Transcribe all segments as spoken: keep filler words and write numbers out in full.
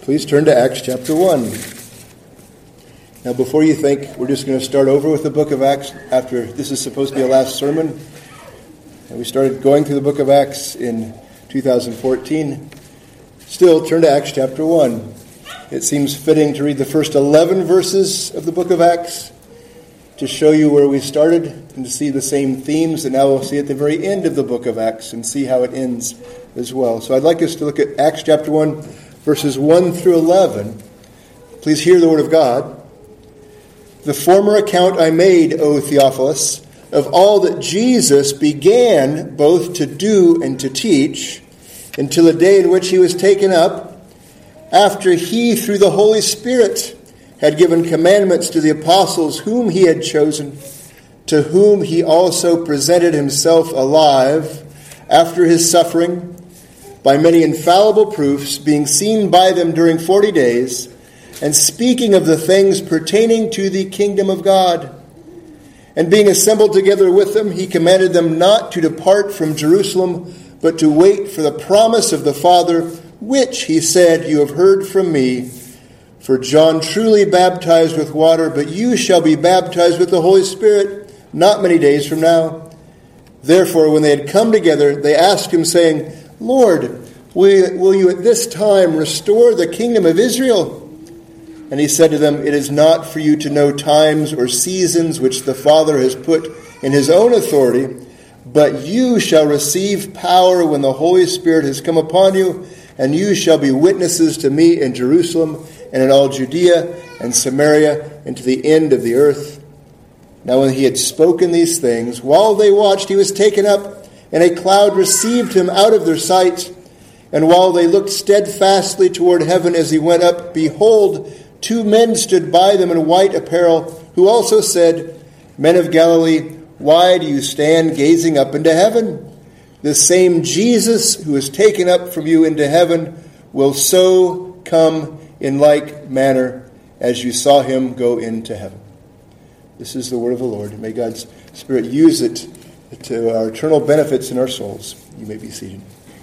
Please turn to Acts chapter one. Now, before you think we're just going to start over with the book of Acts after this is supposed to be a last sermon, and we started going through the book of Acts in two thousand fourteen, still turn to Acts chapter one. It seems fitting to read the first eleven verses of the book of Acts to show you where we started and to see the same themes that now we'll see at the very end of the book of Acts and see how it ends as well. So I'd like us to look at Acts chapter one, verses one through eleven. Please hear the word of God. The former account I made, O Theophilus, of all that Jesus began both to do and to teach, until the day in which he was taken up, after he, through the Holy Spirit, had given commandments to the apostles whom he had chosen, to whom he also presented himself alive after his suffering, by many infallible proofs, being seen by them during forty days, and speaking of the things pertaining to the kingdom of God. And being assembled together with them, he commanded them not to depart from Jerusalem, but to wait for the promise of the Father, which, he said, you have heard from me. For John truly baptized with water, but you shall be baptized with the Holy Spirit not many days from now. Therefore, when they had come together, they asked him, saying, Lord, will you at this time restore the kingdom of Israel? And he said to them, it is not for you to know times or seasons which the Father has put in his own authority, but you shall receive power when the Holy Spirit has come upon you, and you shall be witnesses to me in Jerusalem and in all Judea and Samaria and to the end of the earth. Now when he had spoken these things, while they watched, he was taken up, and a cloud received him out of their sight. And while they looked steadfastly toward heaven as he went up, behold, two men stood by them in white apparel, who also said, Men of Galilee, why do you stand gazing up into heaven? The same Jesus who is taken up from you into heaven will so come in like manner as you saw him go into heaven. This is the word of the Lord. May God's Spirit use it to our eternal benefits in our souls. You may be seated.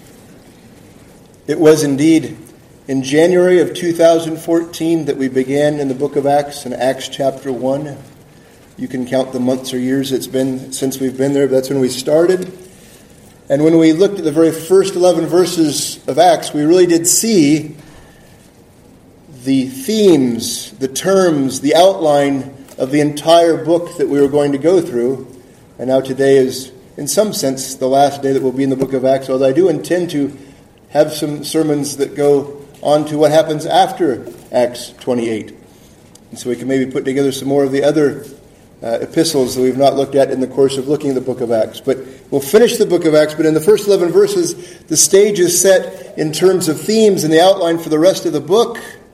It was indeed in January of two thousand fourteen that we began in the book of Acts, in Acts chapter one. You can count the months or years it's been since we've been there, but that's when we started. And when we looked at the very first eleven verses of Acts, we really did see the themes, the terms, the outline of the entire book that we were going to go through. And now today is, in some sense, the last day that we'll be in the book of Acts, although I do intend to have some sermons that go on to what happens after Acts twenty-eight. And so we can maybe put together some more of the other uh, epistles that we've not looked at in the course of looking at the book of Acts. But we'll finish the book of Acts, but in the first eleven verses, the stage is set in terms of themes and the outline for the rest of the book.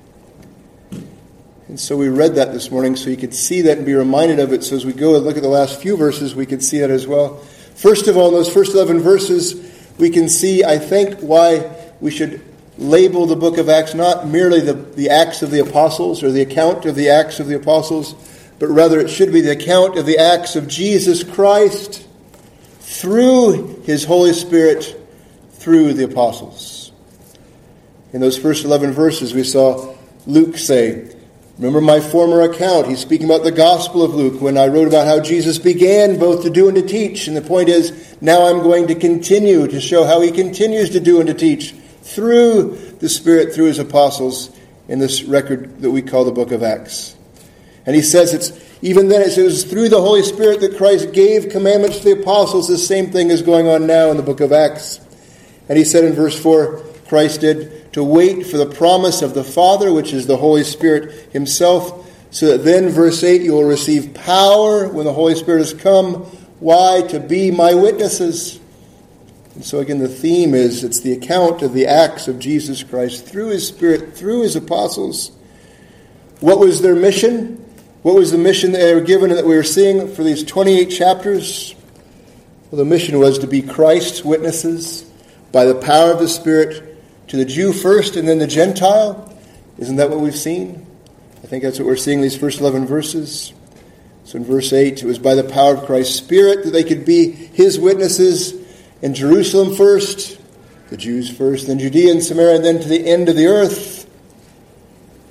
And so we read that this morning so you could see that and be reminded of it. So as we go and look at the last few verses, we could see that as well. First of all, in those first eleven verses, we can see, I think, why we should label the book of Acts not merely the, the Acts of the Apostles or the account of the Acts of the Apostles, but rather it should be the account of the acts of Jesus Christ through his Holy Spirit through the apostles. In those first eleven verses, we saw Luke say, remember my former account. He's speaking about the Gospel of Luke when I wrote about how Jesus began both to do and to teach. And the point is, now I'm going to continue to show how he continues to do and to teach through the Spirit, through his apostles, in this record that we call the book of Acts. And he says it's, even then it was through the Holy Spirit that Christ gave commandments to the apostles. The same thing is going on now in the book of Acts. And he said in verse four, Christ did, to wait for the promise of the Father, which is the Holy Spirit himself, so that then, verse eight, you will receive power when the Holy Spirit has come. Why? To be my witnesses. And so again, the theme is, it's the account of the acts of Jesus Christ through his Spirit, through his apostles. What was their mission? What was the mission that they were given and that we were seeing for these twenty-eight chapters? Well, the mission was to be Christ's witnesses by the power of the Spirit to the Jew first and then the Gentile. Isn't that what we've seen? I think that's what we're seeing in these first eleven verses. So in verse eight, it was by the power of Christ's Spirit that they could be his witnesses in Jerusalem first, the Jews first, then Judea and Samaria, and then to the end of the earth.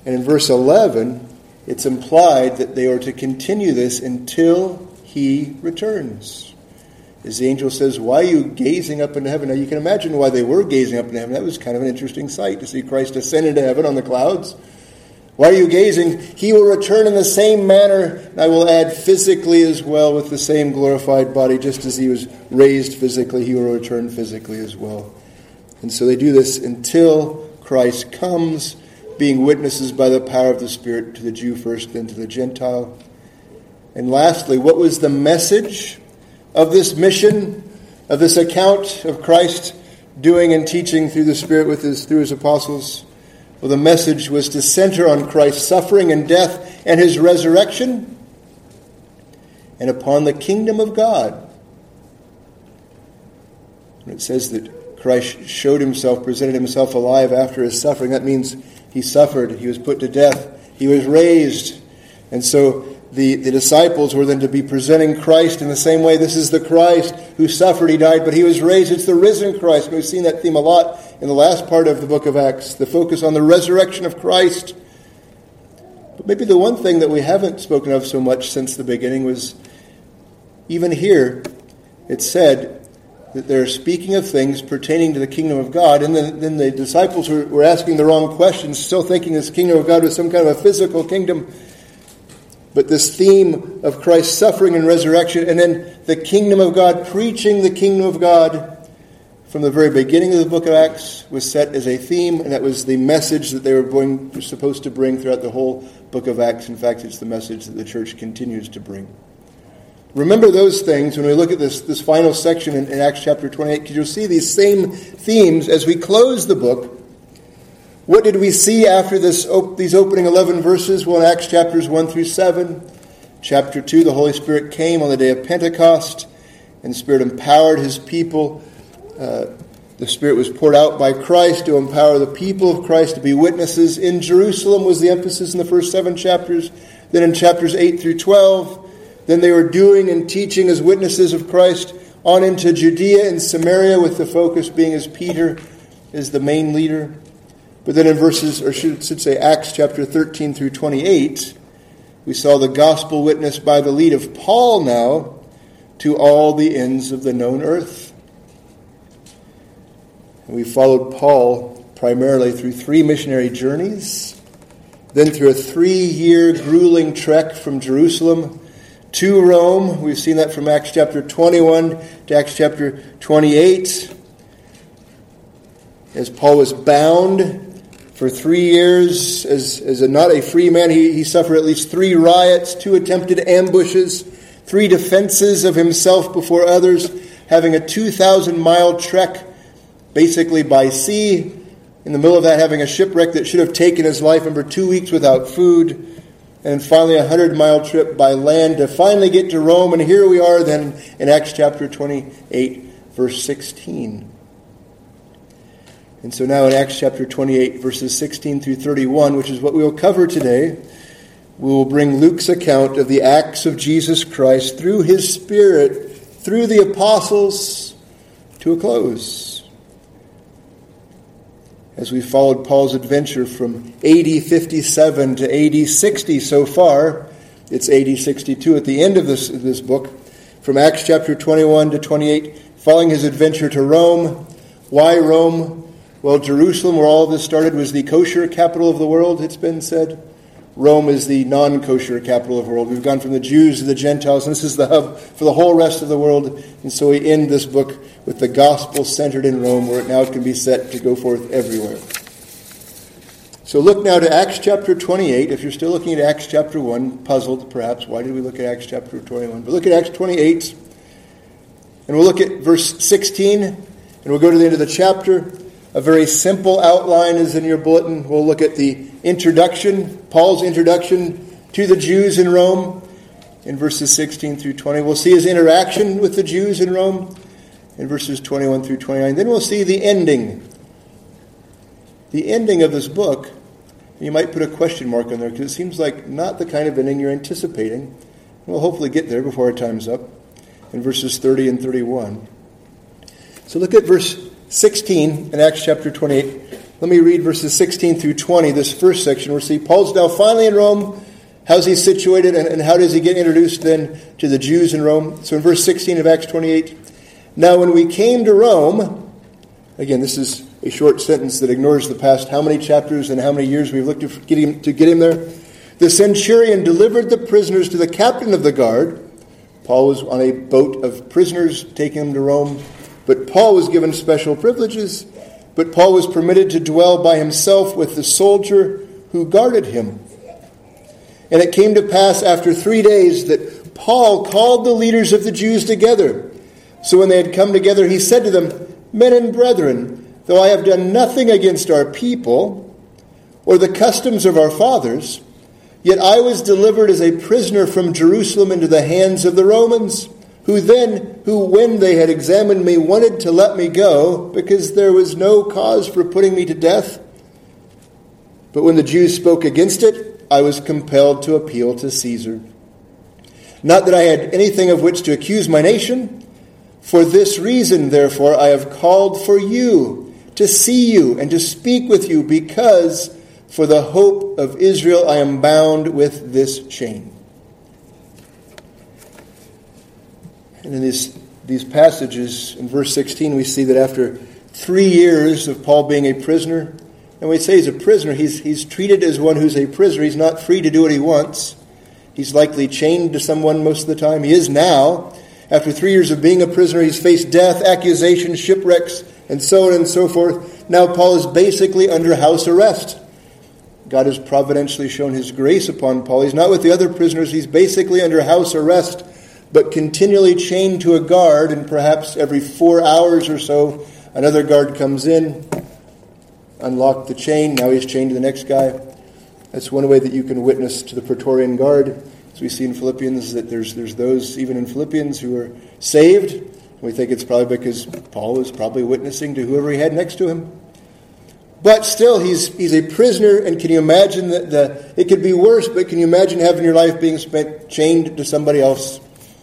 And in verse eleven, it's implied that they are to continue this until he returns. As the angel says, why are you gazing up into heaven? Now you can imagine why they were gazing up into heaven. That was kind of an interesting sight to see Christ ascend into heaven on the clouds. Why are you gazing? He will return in the same manner, and I will add physically as well, with the same glorified body. Just as he was raised physically, he will return physically as well. And so they do this until Christ comes, being witnesses by the power of the Spirit to the Jew first, then to the Gentile. And lastly, what was the message of this mission, of this account of Christ doing and teaching through the Spirit with his through his apostles? Well, the message was to center on Christ's suffering and death and his resurrection, and upon the kingdom of God. When it says that Christ showed himself, presented himself alive after his suffering, that means he suffered, he was put to death, he was raised. And so the, the disciples were then to be presenting Christ in the same way. This is the Christ who suffered, he died, but he was raised. It's the risen Christ. We've seen that theme a lot in the last part of the book of Acts, the focus on the resurrection of Christ. But maybe the one thing that we haven't spoken of so much since the beginning was, even here, it said that they're speaking of things pertaining to the kingdom of God, and then, then the disciples were, were asking the wrong questions, still thinking this kingdom of God was some kind of a physical kingdom. But this theme of Christ's suffering and resurrection, and then the kingdom of God, preaching the kingdom of God, from the very beginning of the book of Acts, was set as a theme, and that was the message that they were, going, were supposed to bring throughout the whole book of Acts. In fact, it's the message that the church continues to bring. Remember those things when we look at this, this final section in, in Acts chapter twenty-eight, because you'll see these same themes as we close the book. What did we see after this op- these opening eleven verses? Well, in Acts chapters one through seven, chapter two, the Holy Spirit came on the day of Pentecost, and the Spirit empowered his people. Uh, the Spirit was poured out by Christ to empower the people of Christ to be witnesses. In Jerusalem was the emphasis in the first seven chapters. Then in chapters eight through twelve, then they were doing and teaching as witnesses of Christ on into Judea and Samaria, with the focus being as Peter is the main leader. But then in verses, or should, should say Acts chapter thirteen through twenty-eight, we saw the gospel witness by the lead of Paul now to all the ends of the known earth. And we followed Paul primarily through three missionary journeys, then through a three-year grueling trek from Jerusalem to Rome. We've seen that from Acts chapter twenty-one to Acts chapter twenty-eight. As Paul was bound for three years as, as a, not a free man, he, he suffered at least three riots, two attempted ambushes, three defenses of himself before others, having a two thousand mile trek basically by sea. In the middle of that, having a shipwreck that should have taken his life, number two weeks without food. And finally, a hundred mile trip by land to finally get to Rome. And here we are then in Acts chapter twenty-eight, verse sixteen. And so now in Acts chapter twenty-eight, verses sixteen through thirty-one, which is what we will cover today, we will bring Luke's account of the acts of Jesus Christ through his Spirit, through the apostles, to a close. As we followed Paul's adventure from A D fifty-seven to A D sixty so far, it's A D sixty-two at the end of this, this book, from Acts chapter twenty-one to twenty-eight, following his adventure to Rome. Why Rome? Well, Jerusalem, where all of this started, was the kosher capital of the world, it's been said. Rome is the non-kosher capital of the world. We've gone from the Jews to the Gentiles, and this is the hub for the whole rest of the world. And so we end this book with the gospel centered in Rome, where it now can be set to go forth everywhere. So look now to Acts chapter twenty-eight. If you're still looking at Acts chapter one, puzzled perhaps, why did we look at Acts chapter twenty-one? But look at Acts twenty-eight, and we'll look at verse sixteen, and we'll go to the end of the chapter. A very simple outline is in your bulletin. We'll look at the introduction, Paul's introduction to the Jews in Rome in verses sixteen through twenty. We'll see his interaction with the Jews in Rome in verses twenty-one through twenty-nine. Then we'll see the ending. The ending of this book, you might put a question mark on there because it seems like not the kind of ending you're anticipating. We'll hopefully get there before our time's up in verses thirty and thirty-one. So look at verse sixteen in Acts chapter twenty-eight. Let me read verses sixteen through twenty, this first section. We'll see Paul's now finally in Rome. How's he situated, and, and how does he get introduced then to the Jews in Rome? So in verse sixteen of Acts twenty-eight, now when we came to Rome, again, this is a short sentence that ignores the past how many chapters and how many years we've looked to get him, to get him there. The centurion delivered the prisoners to the captain of the guard. Paul was on a boat of prisoners taking them to Rome, but Paul was given special privileges. But Paul was permitted to dwell by himself with the soldier who guarded him. And it came to pass after three days that Paul called the leaders of the Jews together. So when they had come together, he said to them, Men and brethren, though I have done nothing against our people or the customs of our fathers, yet I was delivered as a prisoner from Jerusalem into the hands of the Romans, who then, who when they had examined me, wanted to let me go, because there was no cause for putting me to death. But when the Jews spoke against it, I was compelled to appeal to Caesar. Not that I had anything of which to accuse my nation. For this reason, therefore, I have called for you, to see you and to speak with you, because for the hope of Israel I am bound with this chain. And in these, these passages, in verse sixteen, we see that after three years of Paul being a prisoner, and we say he's a prisoner, he's, he's treated as one who's a prisoner. He's not free to do what he wants. He's likely chained to someone most of the time. He is now. After three years of being a prisoner, he's faced death, accusations, shipwrecks, and so on and so forth. Now Paul is basically under house arrest. God has providentially shown his grace upon Paul. He's not with the other prisoners. He's basically under house arrest, but continually chained to a guard, and perhaps every four hours or so, another guard comes in, unlock the chain, now he's chained to the next guy. That's one way that you can witness to the Praetorian Guard. As we see in Philippians, that there's there's those, even in Philippians, who are saved. We think it's probably because Paul was probably witnessing to whoever he had next to him. But still, he's he's a prisoner, and can you imagine that the, it could be worse, but can you imagine having your life being spent chained to somebody else?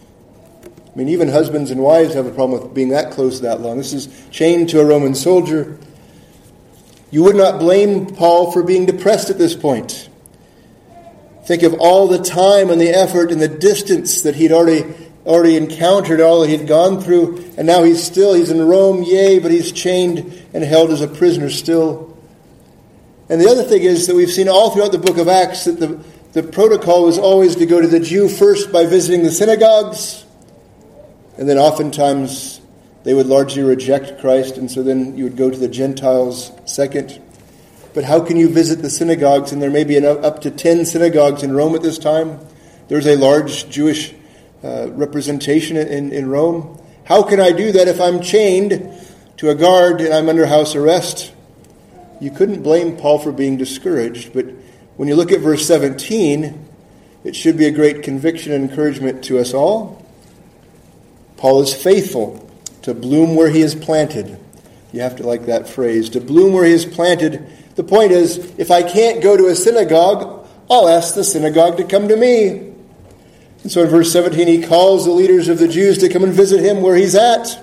I mean, even husbands and wives have a problem with being that close that long. This is chained to a Roman soldier. You would not blame Paul for being depressed at this point. Think of all the time and the effort and the distance that he'd already already encountered, all that he'd gone through, and now he's still, he's in Rome, yea, but he's chained and held as a prisoner still. And the other thing is that we've seen all throughout the book of Acts that the, the protocol was always to go to the Jew first by visiting the synagogues, and then oftentimes they would largely reject Christ, and so then you would go to the Gentiles second. But how can you visit the synagogues? And there may be up to ten synagogues in Rome at this time. There's a large Jewish uh, representation in, in Rome. How can I do that if I'm chained to a guard and I'm under house arrest? You couldn't blame Paul for being discouraged, but when you look at verse seventeen, it should be a great conviction and encouragement to us all. Paul is faithful to bloom where he is planted. You have to like that phrase. To bloom where he is planted. The point is, if I can't go to a synagogue, I'll ask the synagogue to come to me. And so in verse seventeen, he calls the leaders of the Jews to come and visit him where he's at.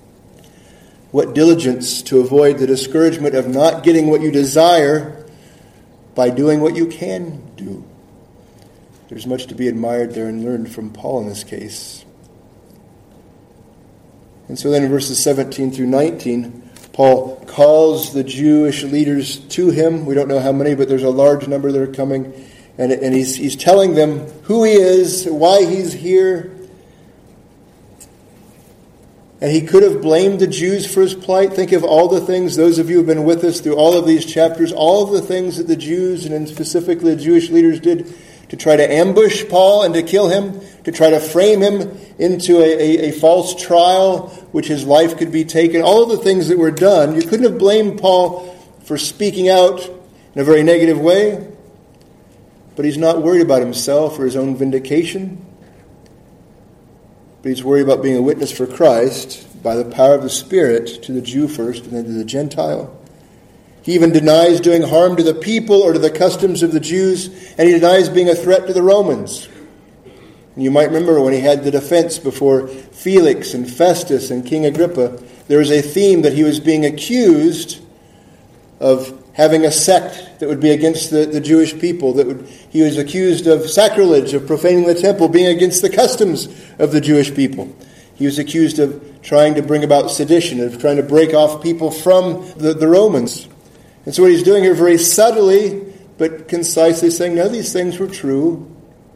What diligence to avoid the discouragement of not getting what you desire by doing what you can do. There's much to be admired there and learned from Paul in this case. And so then in verses seventeen through nineteen, Paul calls the Jewish leaders to him. We don't know how many, but there's a large number that are coming. And, and he's, he's telling them who he is, why he's here. And he could have blamed the Jews for his plight. Think of all the things, those of you who have been with us through all of these chapters, all of the things that the Jews, and specifically the Jewish leaders, did to try to ambush Paul and to kill him, to try to frame him into a, a, a false trial, which his life could be taken. All of the things that were done, you couldn't have blamed Paul for speaking out in a very negative way. But he's not worried about himself or his own vindication. But he's worried about being a witness for Christ by the power of the Spirit to the Jew first and then to the Gentile. He even denies doing harm to the people or to the customs of the Jews, and he denies being a threat to the Romans. And you might remember when he had the defense before Felix and Festus and King Agrippa, there was a theme that he was being accused of having a sect that would be against the, the Jewish people. That would, he was accused of sacrilege, of profaning the temple, being against the customs of the Jewish people. He was accused of trying to bring about sedition, of trying to break off people from the, the Romans. And so what he's doing here very subtly, but concisely saying, none of these things were true.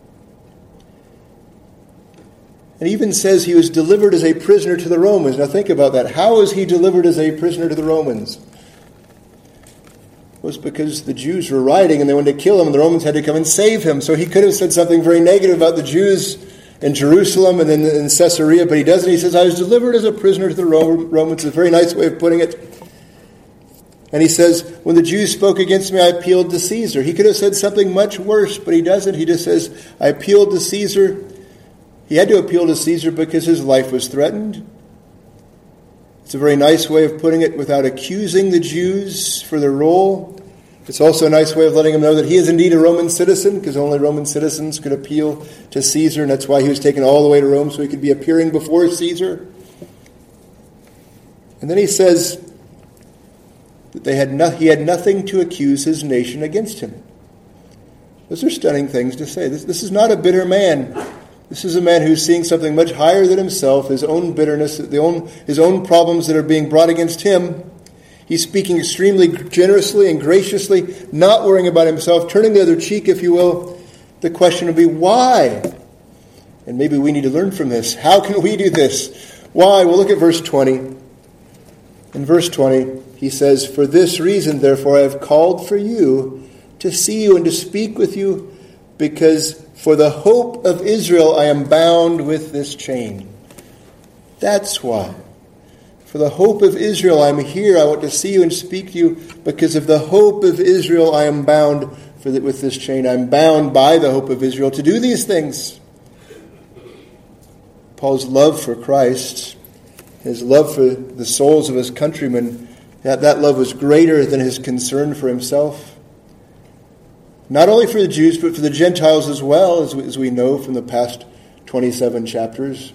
And he even says he was delivered as a prisoner to the Romans. Now think about that. How was he delivered as a prisoner to the Romans? It was because the Jews were rioting and they wanted to kill him, and the Romans had to come and save him. So he could have said something very negative about the Jews in Jerusalem and in, in Caesarea, but he doesn't. He says, I was delivered as a prisoner to the Romans. It's a very nice way of putting it. And he says, when the Jews spoke against me, I appealed to Caesar. He could have said something much worse, but he doesn't. He just says, I appealed to Caesar. He had to appeal to Caesar because his life was threatened. It's a very nice way of putting it without accusing the Jews for their role. It's also a nice way of letting them know that he is indeed a Roman citizen, because only Roman citizens could appeal to Caesar, and that's why he was taken all the way to Rome, so he could be appearing before Caesar. And then he says that they had no, he had nothing to accuse his nation against him. Those are stunning things to say. This, this is not a bitter man. This is a man who's seeing something much higher than himself, his own bitterness, the own, his own problems that are being brought against him. He's speaking extremely generously and graciously, not worrying about himself, turning the other cheek, if you will. The question would be, why? And maybe we need to learn from this. How can we do this? Why? Well, look at verse twenty. In verse twenty, he says, for this reason, therefore, I have called for you to see you and to speak with you, because for the hope of Israel I am bound with this chain. That's why. For the hope of Israel, I'm here. I want to see you and speak to you. Because of the hope of Israel, I am bound for the, with this chain. I'm bound by the hope of Israel to do these things. Paul's love for Christ, his love for the souls of his countrymen, that, that love was greater than his concern for himself. Not only for the Jews, but for the Gentiles as well, as we, as we know from the past twenty-seven chapters.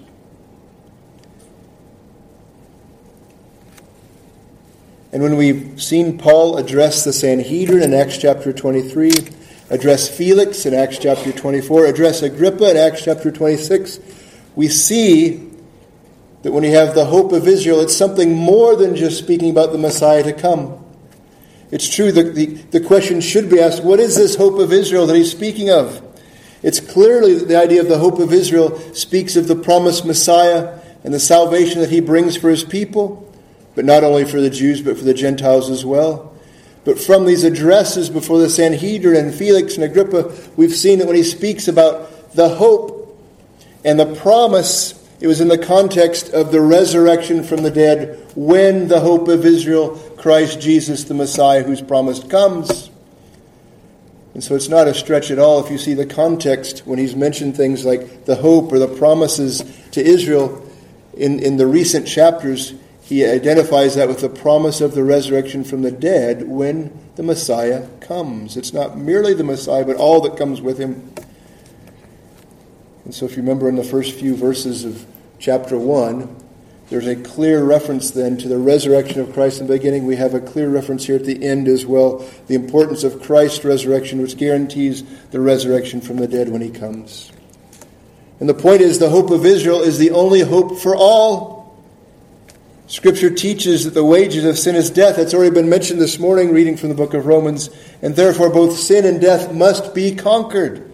And when we've seen Paul address the Sanhedrin in Acts chapter twenty-three, address Felix in Acts chapter twenty-four, address Agrippa in Acts chapter twenty-six, we see that when you have the hope of Israel, it's something more than just speaking about the Messiah to come. It's true that the, the question should be asked, what is this hope of Israel that he's speaking of? It's clearly that the idea of the hope of Israel speaks of the promised Messiah and the salvation that he brings for his people. But not only for the Jews, but for the Gentiles as well. But from these addresses before the Sanhedrin and Felix and Agrippa, we've seen that when he speaks about the hope and the promise, it was in the context of the resurrection from the dead, when the hope of Israel, Christ Jesus, the Messiah who's promised, comes. And so it's not a stretch at all if you see the context when he's mentioned things like the hope or the promises to Israel in, in the recent chapters. He identifies that with the promise of the resurrection from the dead when the Messiah comes. It's not merely the Messiah, but all that comes with him. And so if you remember in the first few verses of chapter one, there's a clear reference then to the resurrection of Christ in the beginning. We have a clear reference here at the end as well. The importance of Christ's resurrection, which guarantees the resurrection from the dead when he comes. And the point is, the hope of Israel is the only hope for all. Scripture teaches that the wages of sin is death. That's already been mentioned this morning, reading from the book of Romans. And therefore both sin and death must be conquered.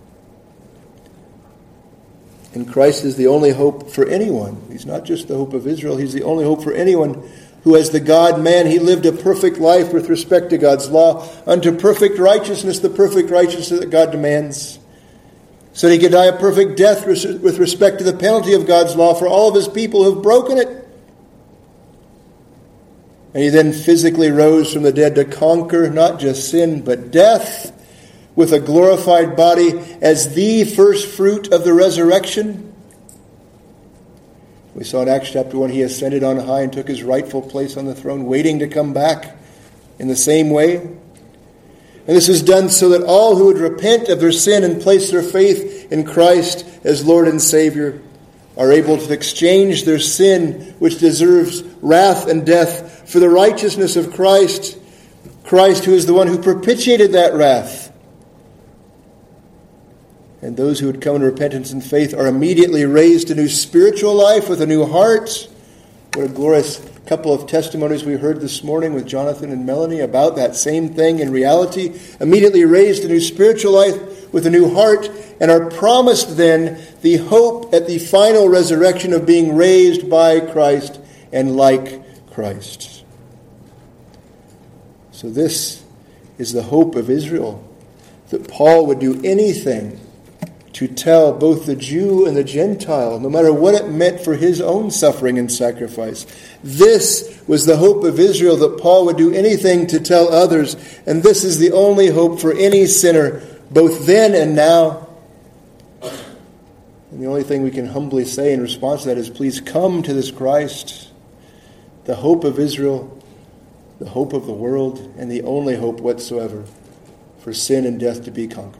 And Christ is the only hope for anyone. He's not just the hope of Israel. He's the only hope for anyone who, as the God-man, he lived a perfect life with respect to God's law, unto perfect righteousness, the perfect righteousness that God demands. So that he could die a perfect death with respect to the penalty of God's law for all of his people who have broken it. And he then physically rose from the dead to conquer not just sin, but death with a glorified body as the first fruit of the resurrection. We saw in Acts chapter one, he ascended on high and took his rightful place on the throne, waiting to come back in the same way. And this was done so that all who would repent of their sin and place their faith in Christ as Lord and Savior are able to exchange their sin, which deserves wrath and death, for the righteousness of Christ. Christ, who is the one who propitiated that wrath. And those who would come in repentance and faith are immediately raised to new spiritual life with a new heart. What a glorious couple of testimonies we heard this morning with Jonathan and Melanie about that same thing in reality. Immediately raised to new spiritual life with a new heart, and are promised then the hope at the final resurrection of being raised by Christ and like Christ. So this is the hope of Israel, that Paul would do anything to tell both the Jew and the Gentile, no matter what it meant for his own suffering and sacrifice. This was the hope of Israel, that Paul would do anything to tell others, and this is the only hope for any sinner, both then and now. And the only thing we can humbly say in response to that is, please come to this Christ, the hope of Israel, the hope of the world, and the only hope whatsoever for sin and death to be conquered.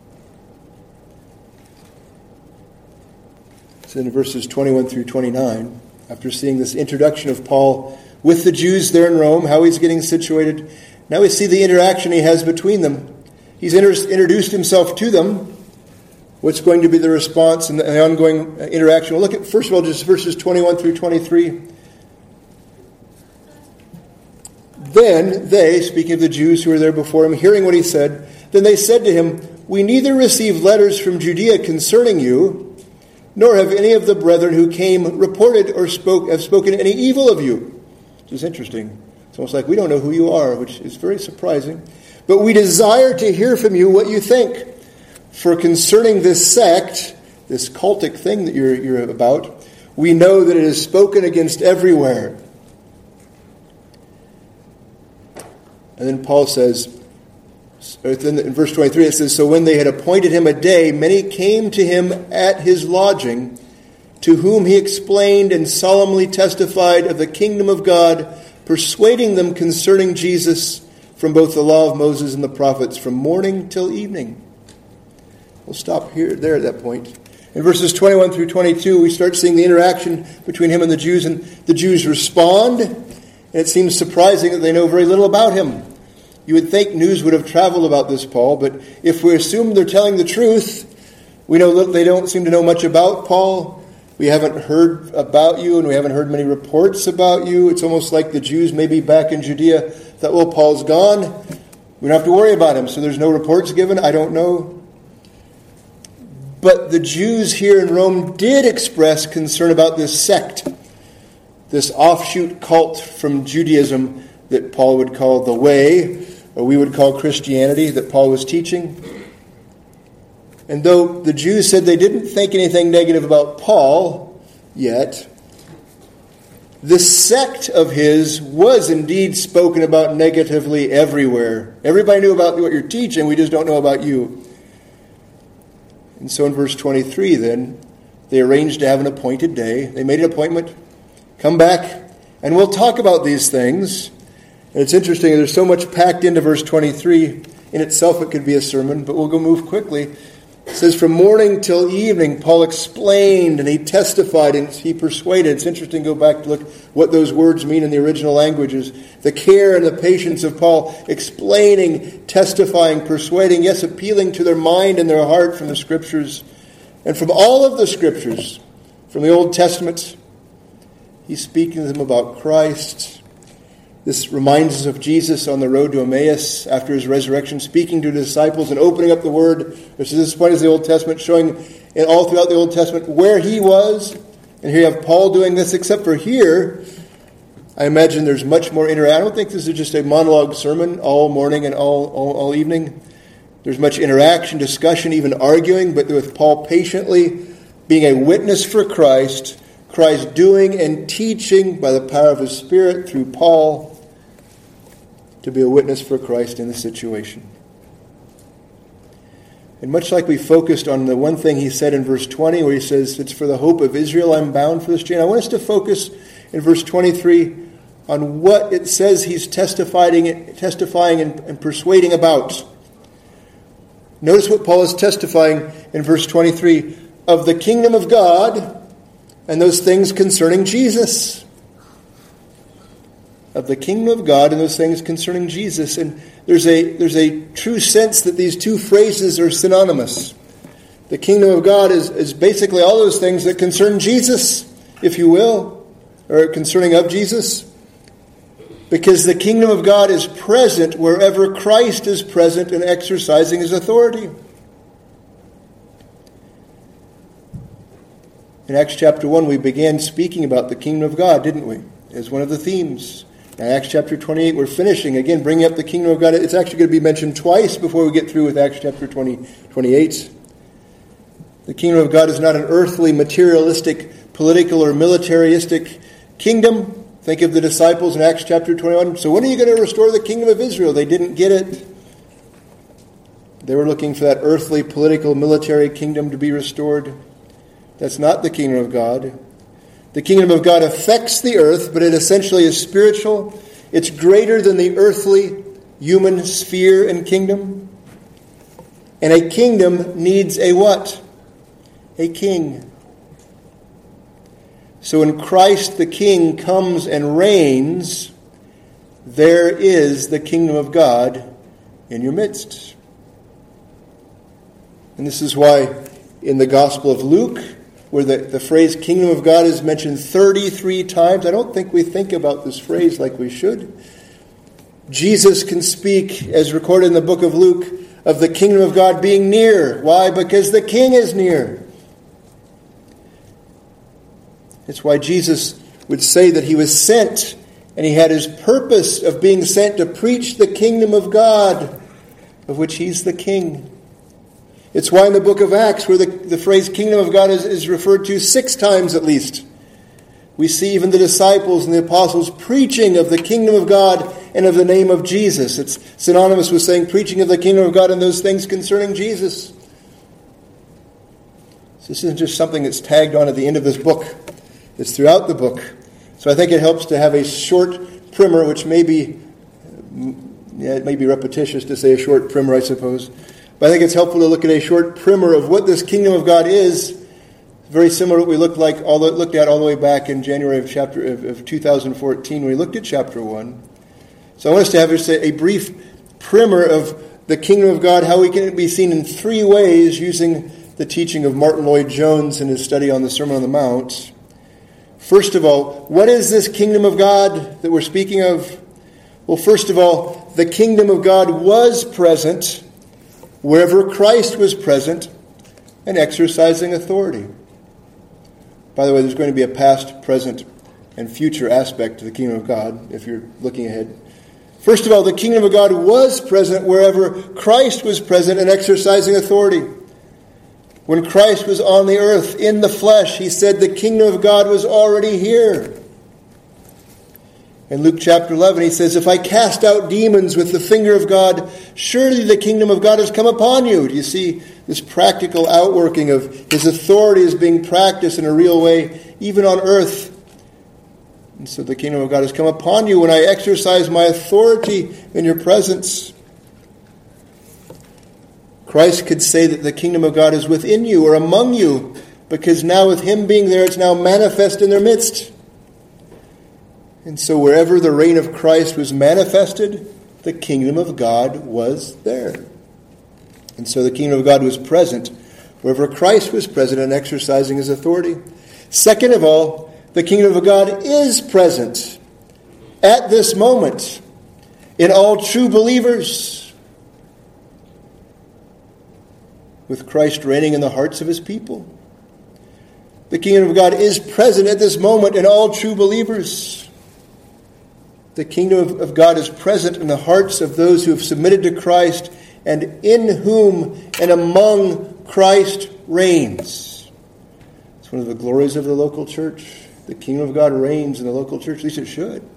So in verses twenty-one through twenty-nine, after seeing this introduction of Paul with the Jews there in Rome, how he's getting situated, now we see the interaction he has between them. He's inter- introduced himself to them. What's going to be the response and the ongoing interaction? We'll look at, first of all, just verses twenty-one through twenty-three. Then they, speaking of the Jews who were there before him, hearing what he said, then they said to him, "We neither received letters from Judea concerning you, nor have any of the brethren who came reported or spoke have spoken any evil of you." Which is interesting. It's almost like we don't know who you are, which is very surprising. "But we desire to hear from you what you think. For concerning this sect," this cultic thing that you're, you're about, "we know that it is spoken against everywhere." And then Paul says, in verse twenty-three, it says, "So when they had appointed him a day, many came to him at his lodging, to whom he explained and solemnly testified of the kingdom of God, persuading them concerning Jesus from both the law of Moses and the prophets, from morning till evening." We'll stop here, there at that point. In verses twenty-one through twenty-two, we start seeing the interaction between him and the Jews, and the Jews respond, and it seems surprising that they know very little about him. You would think news would have traveled about this, Paul, but if we assume they're telling the truth, we know that they don't seem to know much about Paul. We haven't heard about you, and we haven't heard many reports about you. It's almost like the Jews maybe back in Judea thought, well, Paul's gone. We don't have to worry about him, so there's no reports given. I don't know. But the Jews here in Rome did express concern about this sect, this offshoot cult from Judaism that Paul would call the Way, or we would call Christianity, that Paul was teaching. And though the Jews said they didn't think anything negative about Paul yet, this sect of his was indeed spoken about negatively everywhere. Everybody knew about what you're teaching, we just don't know about you. And so in verse twenty-three then, they arranged to have an appointed day. They made an appointment. Come back, and we'll talk about these things. And it's interesting, there's so much packed into verse twenty-three. In itself, it could be a sermon, but we'll go move quickly. It says, from morning till evening, Paul explained and he testified and he persuaded. It's interesting to go back to look what those words mean in the original languages. The care and the patience of Paul, explaining, testifying, persuading, yes, appealing to their mind and their heart from the Scriptures. And from all of the Scriptures, from the Old Testament, he's speaking to them about Christ. This reminds us of Jesus on the road to Emmaus after his resurrection, speaking to the disciples and opening up the Word, which is as point as the Old Testament, showing in all throughout the Old Testament where he was. And here you have Paul doing this, except for here, I imagine there's much more interaction. I don't think this is just a monologue sermon all morning and all, all, all evening. There's much interaction, discussion, even arguing, but with Paul patiently being a witness for Christ, Christ doing and teaching by the power of his Spirit through Paul, to be a witness for Christ in the situation. And much like we focused on the one thing he said in verse twenty, where he says, it's for the hope of Israel I'm bound for this chain, I want us to focus in verse twenty-three on what it says he's testifying, testifying and, and persuading about. Notice what Paul is testifying in verse twenty-three, of the kingdom of God and those things concerning Jesus. of the kingdom of God and those things concerning Jesus. And there's a there's a true sense that these two phrases are synonymous. The kingdom of God is, is basically all those things that concern Jesus, if you will, or concerning of Jesus. Because the kingdom of God is present wherever Christ is present and exercising his authority. In Acts chapter one, we began speaking about the kingdom of God, didn't we? As one of the themes. In Acts chapter twenty-eight, we're finishing, again, bringing up the kingdom of God. It's actually going to be mentioned twice before we get through with Acts chapter twenty, twenty-eight. The kingdom of God is not an earthly, materialistic, political, or militaristic kingdom. Think of the disciples in Acts chapter twenty-one. So when are you going to restore the kingdom of Israel? They didn't get it. They were looking for that earthly, political, military kingdom to be restored. That's not the kingdom of God. The kingdom of God affects the earth, but it essentially is spiritual. It's greater than the earthly, human sphere and kingdom. And a kingdom needs a what? A king. So when Christ the King comes and reigns, there is the kingdom of God in your midst. And this is why in the Gospel of Luke, where the, the phrase kingdom of God is mentioned thirty-three times, I don't think we think about this phrase like we should. Jesus can speak, as recorded in the book of Luke, of the kingdom of God being near. Why? Because the King is near. It's why Jesus would say that he was sent, and he had his purpose of being sent to preach the kingdom of God, of which he's the king. It's why in the book of Acts, where the, the phrase kingdom of God is, is referred to six times at least, we see even the disciples and the apostles preaching of the kingdom of God and of the name of Jesus. It's synonymous with saying preaching of the kingdom of God and those things concerning Jesus. So this isn't just something that's tagged on at the end of this book. It's throughout the book. So I think it helps to have a short primer, which may be, yeah, it may be repetitious to say a short primer, I suppose. But I think it's helpful to look at a short primer of what this kingdom of God is. Very similar to what we looked like all the, looked at all the way back in January of chapter of, of two thousand fourteen when we looked at chapter one. So I want us to have just a, a brief primer of the kingdom of God, how we can be seen in three ways using the teaching of Martin Lloyd-Jones in his study on the Sermon on the Mount. First of all, what is this kingdom of God that we're speaking of? Well, first of all, the kingdom of God was present wherever Christ was present and exercising authority. By the way, there's going to be a past, present, and future aspect to the kingdom of God, if you're looking ahead. First of all, the kingdom of God was present wherever Christ was present and exercising authority. When Christ was on the earth in the flesh, he said the kingdom of God was already here. In Luke chapter eleven, he says, if I cast out demons with the finger of God, surely the kingdom of God has come upon you. Do you see this practical outworking of his authority is being practiced in a real way, even on earth? And so the kingdom of God has come upon you when I exercise my authority in your presence. Christ could say that the kingdom of God is within you or among you, because now with him being there, it's now manifest in their midst. And so wherever the reign of Christ was manifested, the kingdom of God was there. And so the kingdom of God was present wherever Christ was present and exercising his authority. Second of all, the kingdom of God is present at this moment in all true believers, with Christ reigning in the hearts of his people. The kingdom of God is present at this moment in all true believers. The kingdom of God is present in the hearts of those who have submitted to Christ and in whom and among Christ reigns. It's one of the glories of the local church. The kingdom of God reigns in the local church, at least it should.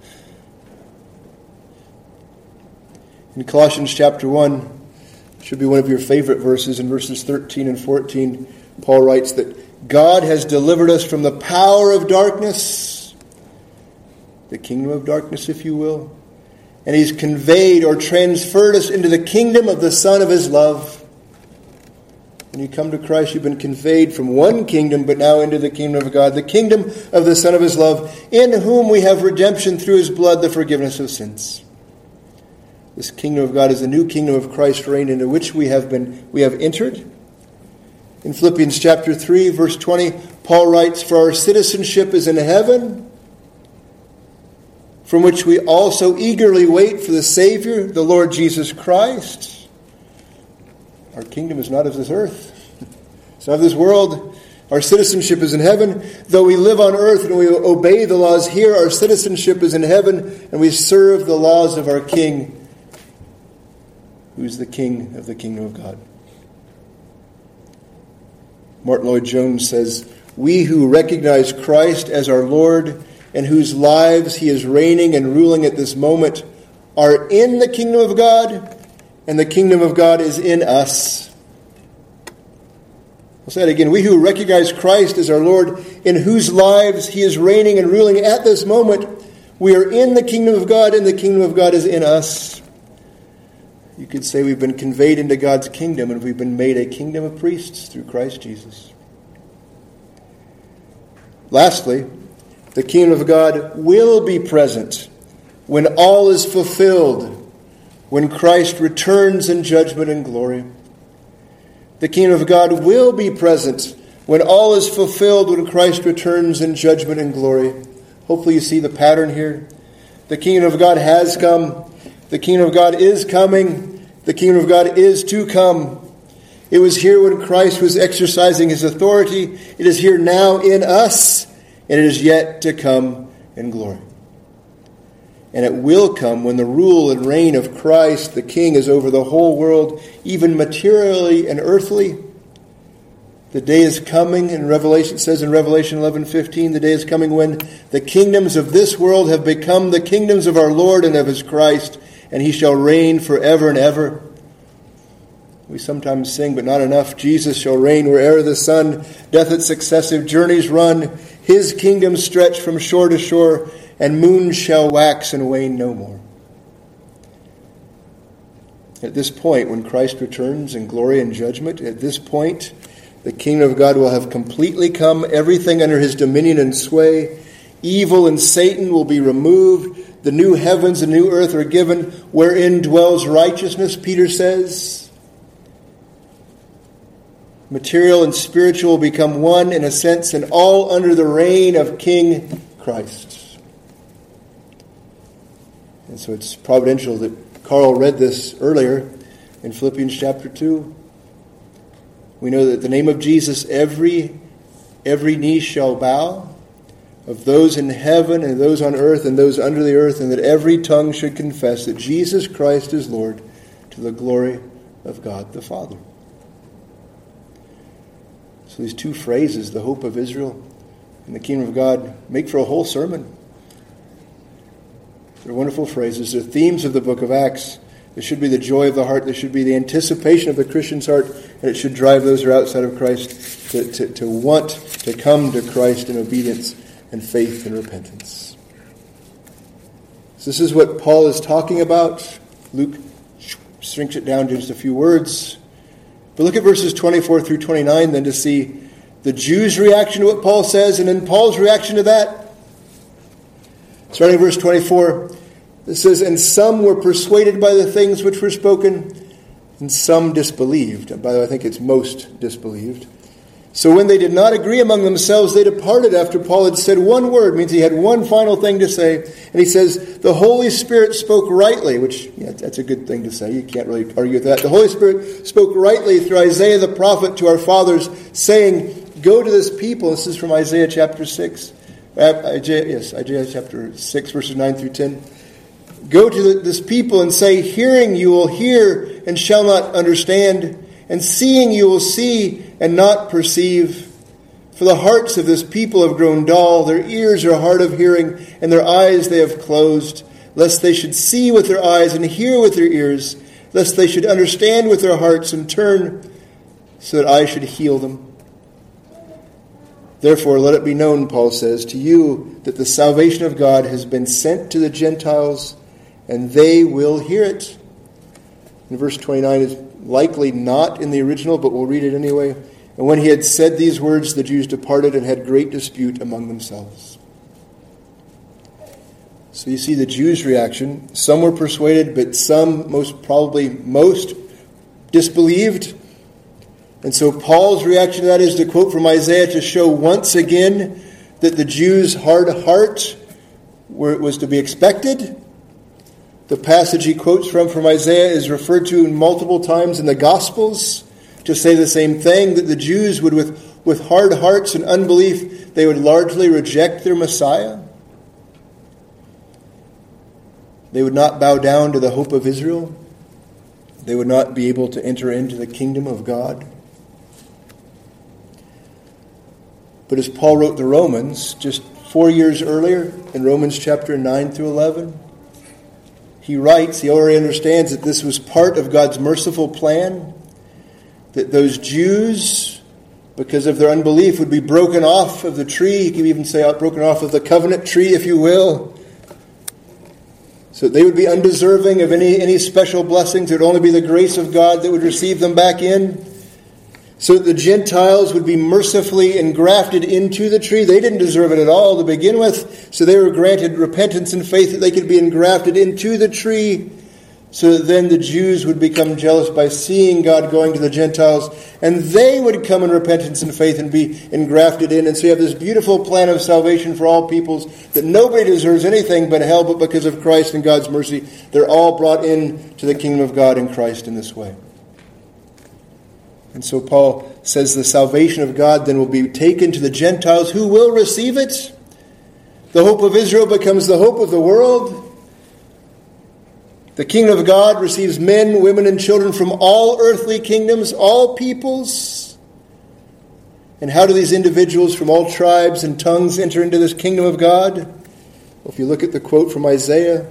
In Colossians chapter one, should be one of your favorite verses, in verses thirteen and fourteen, Paul writes that God has delivered us from the power of darkness, the kingdom of darkness, if you will, and he's conveyed or transferred us into the kingdom of the Son of his love. When you come to Christ, you've been conveyed from one kingdom, but now into the kingdom of God, the kingdom of the Son of his love, in whom we have redemption through his blood, the forgiveness of sins. This kingdom of God is the new kingdom of Christ's reign, into which we have been we have entered. In Philippians chapter three, verse twenty, Paul writes, "For our citizenship is in heaven, from which we also eagerly wait for the Savior, the Lord Jesus Christ." Our kingdom is not of this earth. It's not of this world. Our citizenship is in heaven. Though we live on earth and we obey the laws here, our citizenship is in heaven, and we serve the laws of our King, who is the King of the kingdom of God. Martin Lloyd-Jones says, "We who recognize Christ as our Lord, and whose lives he is reigning and ruling at this moment, are in the kingdom of God, and the kingdom of God is in us." I'll say it again. We who recognize Christ as our Lord, in whose lives he is reigning and ruling at this moment, we are in the kingdom of God, and the kingdom of God is in us. You could say we've been conveyed into God's kingdom, and we've been made a kingdom of priests through Christ Jesus. Lastly, the kingdom of God will be present when all is fulfilled, when Christ returns in judgment and glory. The kingdom of God will be present when all is fulfilled, when Christ returns in judgment and glory. Hopefully you see the pattern here. The kingdom of God has come. The kingdom of God is coming. The kingdom of God is to come. It was here when Christ was exercising his authority. It is here now in us, and it is yet to come in glory. And it will come when the rule and reign of Christ, the King, is over the whole world, even materially and earthly. The day is coming, and Revelation says in Revelation eleven fifteen, the day is coming when the kingdoms of this world have become the kingdoms of our Lord and of his Christ, and he shall reign forever and ever. We sometimes sing, but not enough. Jesus shall reign wherever the sun doth its successive journeys run. His kingdom stretch from shore to shore, and moon shall wax and wane no more. At this point, when Christ returns in glory and judgment, at this point, the kingdom of God will have completely come, everything under his dominion and sway. Evil and Satan will be removed. The new heavens and new earth are given, wherein dwells righteousness, Peter says. Material and spiritual will become one in a sense, and all under the reign of King Christ. And so it's providential that Carl read this earlier in Philippians chapter two. We know that the name of Jesus, every, every knee shall bow, of those in heaven and those on earth and those under the earth, and that every tongue should confess that Jesus Christ is Lord, to the glory of God the Father. So these two phrases, the hope of Israel and the kingdom of God, make for a whole sermon. They're wonderful phrases. They're themes of the book of Acts. There should be the joy of the heart. There should be the anticipation of the Christian's heart. And it should drive those who are outside of Christ to, to, to want to come to Christ in obedience and faith and repentance. So this is what Paul is talking about. Luke shrinks it down to just a few words. But look at verses twenty-four through twenty-nine then to see the Jews' reaction to what Paul says, and then Paul's reaction to that. Starting in verse twenty-four, it says, "And some were persuaded by the things which were spoken, and some disbelieved." And by the way, I think it's most disbelieved. "So when they did not agree among themselves, they departed after Paul had said one word," means he had one final thing to say. And he says, "The Holy Spirit spoke rightly," which, yeah, that's a good thing to say. You can't really argue with that. "The Holy Spirit spoke rightly through Isaiah the prophet to our fathers, saying, 'Go to this people.'" This is from Isaiah chapter six. Isaiah, yes, Isaiah chapter six, verses nine through ten. "Go to this people and say, 'Hearing you will hear and shall not understand, and seeing you will see and not perceive. For the hearts of this people have grown dull, their ears are hard of hearing, and their eyes they have closed, lest they should see with their eyes and hear with their ears, lest they should understand with their hearts and turn, so that I should heal them.' Therefore, let it be known," Paul says, "to you that the salvation of God has been sent to the Gentiles, and they will hear it." In verse twenty-nine, likely not in the original, but we'll read it anyway. And when he had said these words, the Jews departed and had great dispute among themselves. So you see the Jews' reaction. Some were persuaded, but some, most probably most, disbelieved. And so Paul's reaction to that is to quote from Isaiah to show once again that the Jews' hard heart was to be expected. The passage he quotes from from Isaiah is referred to multiple times in the Gospels to say the same thing, that the Jews would, with, with hard hearts and unbelief, they would largely reject their Messiah. They would not bow down to the hope of Israel. They would not be able to enter into the kingdom of God. But as Paul wrote the Romans, just four years earlier, in Romans chapter nine through eleven, he writes, he already understands that this was part of God's merciful plan, that those Jews, because of their unbelief, would be broken off of the tree. He can even say broken off of the covenant tree, if you will. So they would be undeserving of any, any special blessings. It would only be the grace of God that would receive them back in. So that the Gentiles would be mercifully engrafted into the tree. They didn't deserve it at all to begin with. So they were granted repentance and faith that they could be engrafted into the tree. So that then the Jews would become jealous by seeing God going to the Gentiles. And they would come in repentance and faith and be engrafted in. And so you have this beautiful plan of salvation for all peoples, that nobody deserves anything but hell, but because of Christ and God's mercy, they're all brought in to the kingdom of God in Christ in this way. And so Paul says the salvation of God then will be taken to the Gentiles who will receive it. The hope of Israel becomes the hope of the world. The kingdom of God receives men, women, and children from all earthly kingdoms, all peoples. And how do these individuals from all tribes and tongues enter into this kingdom of God? Well, if you look at the quote from Isaiah,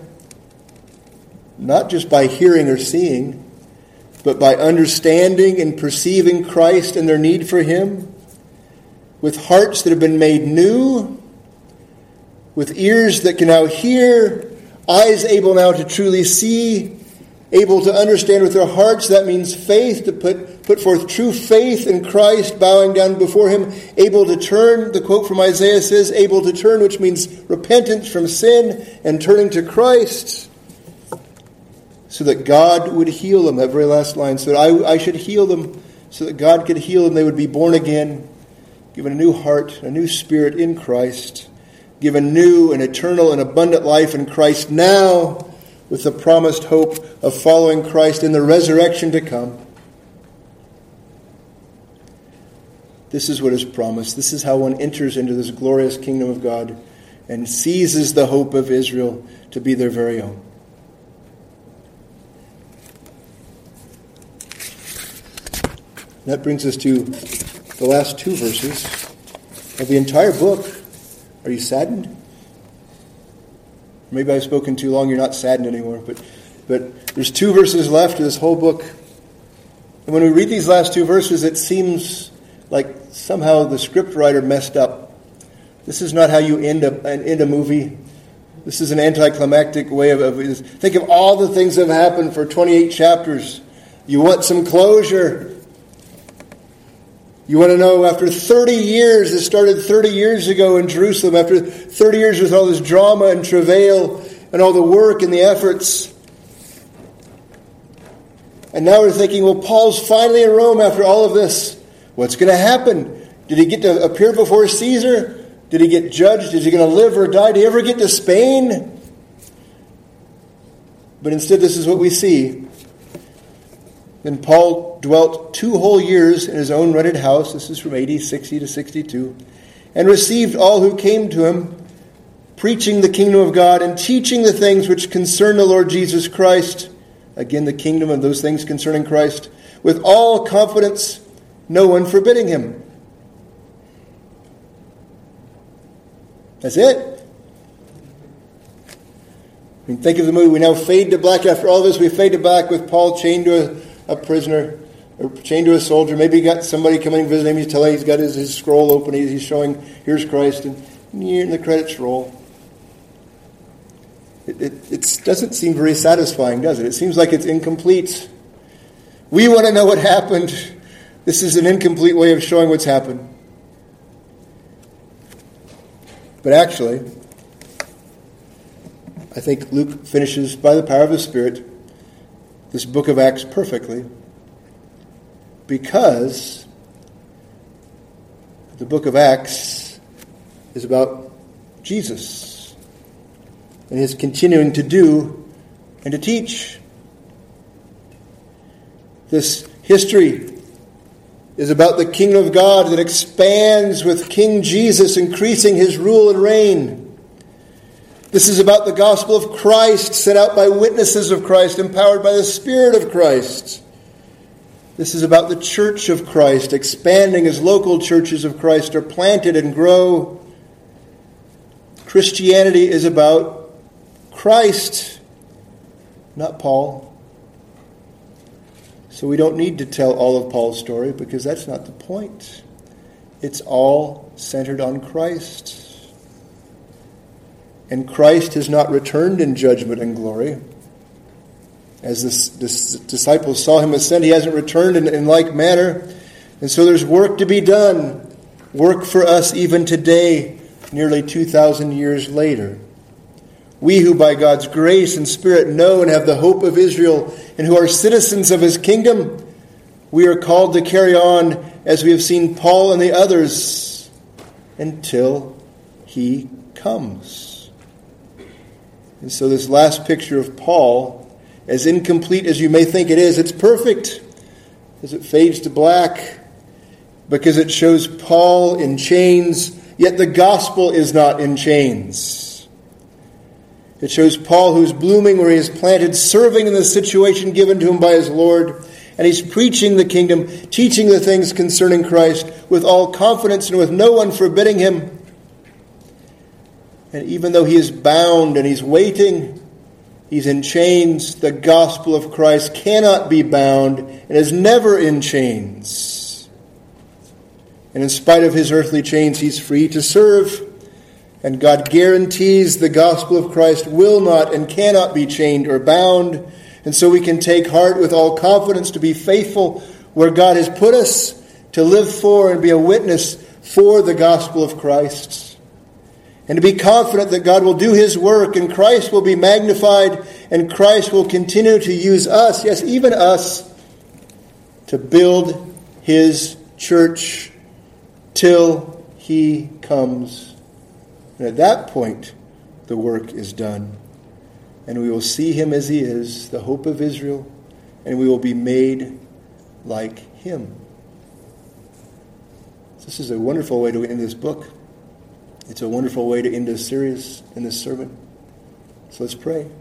not just by hearing or seeing, but by understanding and perceiving Christ and their need for Him, with hearts that have been made new, with ears that can now hear, eyes able now to truly see, able to understand with their hearts. That means faith, to put, put forth true faith in Christ, bowing down before Him, able to turn, the quote from Isaiah says, able to turn, which means repentance from sin and turning to Christ, so that God would heal them. That very last line, so that I, I should heal them, so that God could heal them. They would be born again, given a new heart, a new spirit in Christ, given new and eternal and abundant life in Christ now, with the promised hope of following Christ in the resurrection to come. This is what is promised. This is how one enters into this glorious kingdom of God and seizes the hope of Israel to be their very own. That brings us to the last two verses of the entire book. Are you saddened? Maybe I've spoken too long, you're not saddened anymore. But, but there's two verses left of this whole book. And when we read these last two verses, it seems like somehow the script writer messed up. This is not how you end a, end a movie. This is an anticlimactic way of, of... Think of all the things that have happened for twenty-eight chapters. You want some closure. You want to know, after thirty years, it started thirty years ago in Jerusalem, after thirty years with all this drama and travail and all the work and the efforts. And now we're thinking, well, Paul's finally in Rome after all of this. What's going to happen? Did he get to appear before Caesar? Did he get judged? Is he going to live or die? Did he ever get to Spain? But instead, this is what we see. Then Paul dwelt two whole years in his own rented house. This is from A D sixty to sixty-two. And received all who came to him, preaching the kingdom of God and teaching the things which concern the Lord Jesus Christ. Again, the kingdom and those things concerning Christ. With all confidence, no one forbidding him. That's it. I mean, think of the movie. We now fade to black. After all this, we fade to black with Paul chained to a a prisoner, or chained to a soldier. Maybe he got somebody coming and visiting him. He's telling, he's got his, his scroll open. He's, he's showing, here's Christ, and in the credits roll. It, it, it doesn't seem very satisfying, does it? It seems like it's incomplete. We want to know what happened. This is an incomplete way of showing what's happened. But actually, I think Luke finishes, by the power of the Spirit, this book of Acts perfectly, because the book of Acts is about Jesus and his continuing to do and to teach. This history is about the kingdom of God that expands with King Jesus increasing his rule and reign. This is about the gospel of Christ sent out by witnesses of Christ, empowered by the Spirit of Christ. This is about the church of Christ expanding as local churches of Christ are planted and grow. Christianity is about Christ, not Paul. So we don't need to tell all of Paul's story because that's not the point. It's all centered on Christ. And Christ has not returned in judgment and glory. As the, the disciples saw him ascend, he hasn't returned in, in like manner. And so there's work to be done. Work for us even today, nearly two thousand years later. We who by God's grace and Spirit know and have the hope of Israel and who are citizens of his kingdom, we are called to carry on as we have seen Paul and the others until he comes. And so this last picture of Paul, as incomplete as you may think it is, it's perfect as it fades to black because it shows Paul in chains, yet the gospel is not in chains. It shows Paul who's blooming where he is planted, serving in the situation given to him by his Lord, and he's preaching the kingdom, teaching the things concerning Christ with all confidence and with no one forbidding him. And even though he is bound and he's waiting, he's in chains, the gospel of Christ cannot be bound and is never in chains. And in spite of his earthly chains, he's free to serve. And God guarantees the gospel of Christ will not and cannot be chained or bound. And so we can take heart with all confidence to be faithful where God has put us, to live for and be a witness for the gospel of Christ. And to be confident that God will do his work and Christ will be magnified and Christ will continue to use us, yes, even us, to build his church till he comes. And at that point, the work is done. And we will see him as he is, the hope of Israel, and we will be made like him. This is a wonderful way to end this book. It's a wonderful way to end this series and this sermon. So let's pray.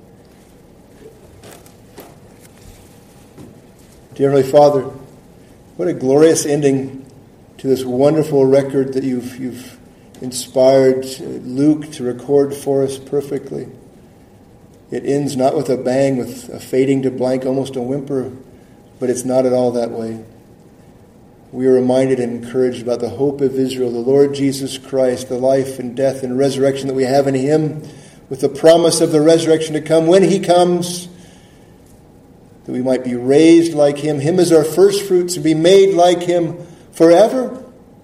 Dear Heavenly Father, what a glorious ending to this wonderful record that you've you've inspired Luke to record for us perfectly. It ends not with a bang, with a fading to blank, almost a whimper, but it's not at all that way. We are reminded and encouraged about the hope of Israel, the Lord Jesus Christ, the life and death and resurrection that we have in him, with the promise of the resurrection to come when he comes, that we might be raised like him, him as our first fruits, and be made like him forever.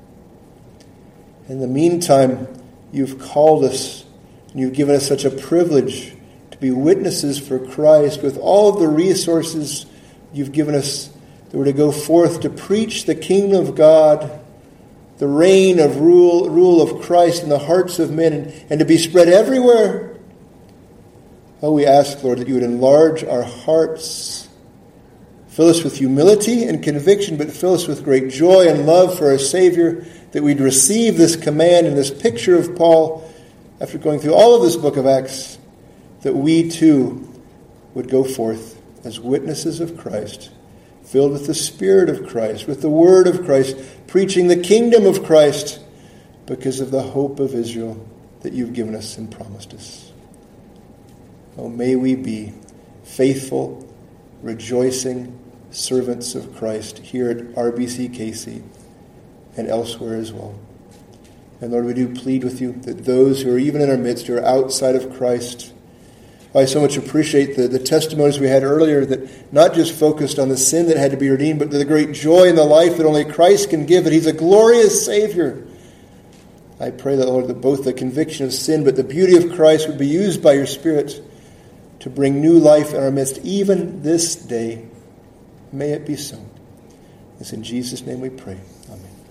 In the meantime, you've called us, and you've given us such a privilege to be witnesses for Christ with all of the resources you've given us that we're to go forth to preach the kingdom of God, the reign of rule, rule of Christ in the hearts of men, and, and to be spread everywhere. Oh, we ask, Lord, that you would enlarge our hearts, fill us with humility and conviction, but fill us with great joy and love for our Savior, that we'd receive this command and this picture of Paul after going through all of this book of Acts, that we too would go forth as witnesses of Christ, filled with the Spirit of Christ, with the Word of Christ, preaching the kingdom of Christ because of the hope of Israel that you've given us and promised us. Oh, may we be faithful, rejoicing servants of Christ here at R B C K C and elsewhere as well. And Lord, we do plead with you that those who are even in our midst, who are outside of Christ, I so much appreciate the, the testimonies we had earlier that not just focused on the sin that had to be redeemed, but the great joy in the life that only Christ can give, that he's a glorious Savior. I pray that, Lord, that both the conviction of sin but the beauty of Christ would be used by your Spirit to bring new life in our midst, even this day. May it be so. It's in Jesus' name we pray. Amen.